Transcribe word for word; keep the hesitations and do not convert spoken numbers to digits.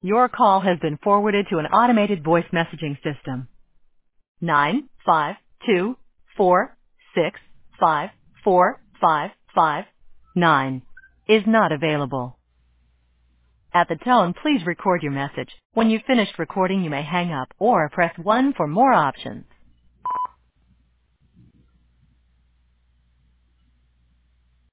Your call has been forwarded to an automated voice messaging system. Nine five two four six five four five five nine is not available. At the tone, please record your message. When you've finished recording, you may hang up or press one for more options.